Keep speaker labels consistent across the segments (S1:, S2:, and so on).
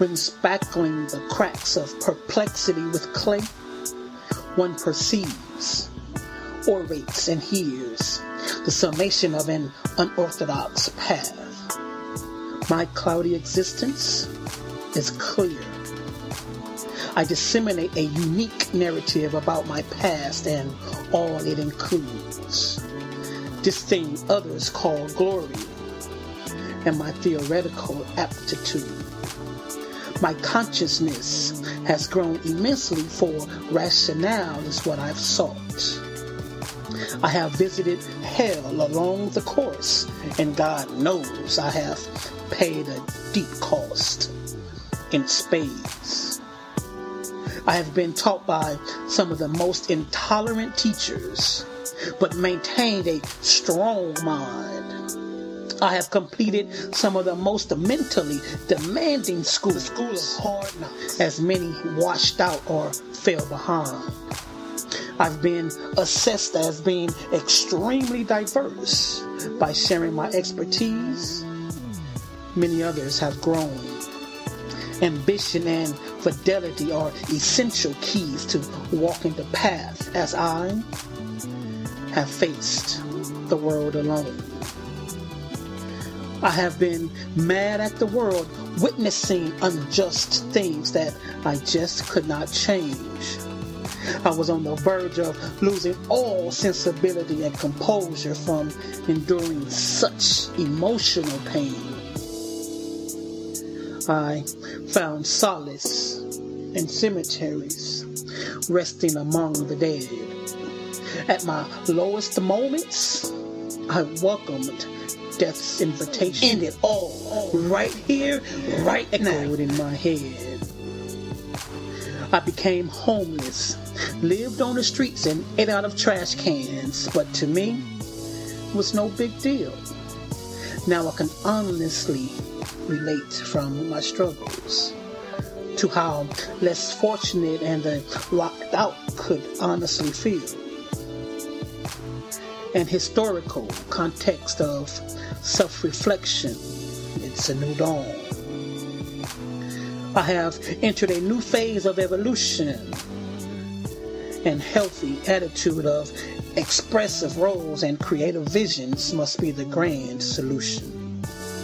S1: when spackling the cracks of perplexity with clay, one perceives, orates, and hears the summation of an unorthodox path. My cloudy existence is clear. I disseminate a unique narrative about my past and all it includes. This thing others call glory and my theoretical aptitude. My consciousness has grown immensely, for rationale is what I've sought. I have visited hell along the course, and God knows I have paid a deep cost in spades. I have been taught by some of the most intolerant teachers, but maintained a strong mind. I have completed some of the most mentally demanding schools, the school of hard knocks, as many washed out or fell behind. I've been assessed as being extremely diverse. By sharing my expertise, many others have grown. Ambition and fidelity are essential keys to walking the path as I have faced the world alone. I have been mad at the world, witnessing unjust things that I just could not change. I was on the verge of losing all sensibility and composure from enduring such emotional pain. I found solace in cemeteries, resting among the dead. At my lowest moments, I welcomed death's invitation. End it all right here, right now. Echoed in my head. I became homeless, lived on the streets and ate out of trash cans, but to me, it was no big deal. Now I can honestly relate from my struggles to how less fortunate and the locked out could honestly feel. An historical context of self-reflection, it's a new dawn. I have entered a new phase of evolution and healthy attitude of expressive roles and creative visions must be the grand solution.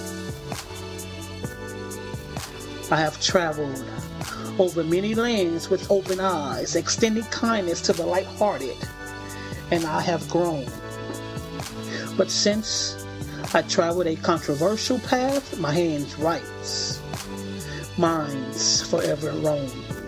S1: I have traveled over many lands with open eyes, extending kindness to the light-hearted, and I have grown. But since I traveled a controversial path, my hands writes, minds forever roam.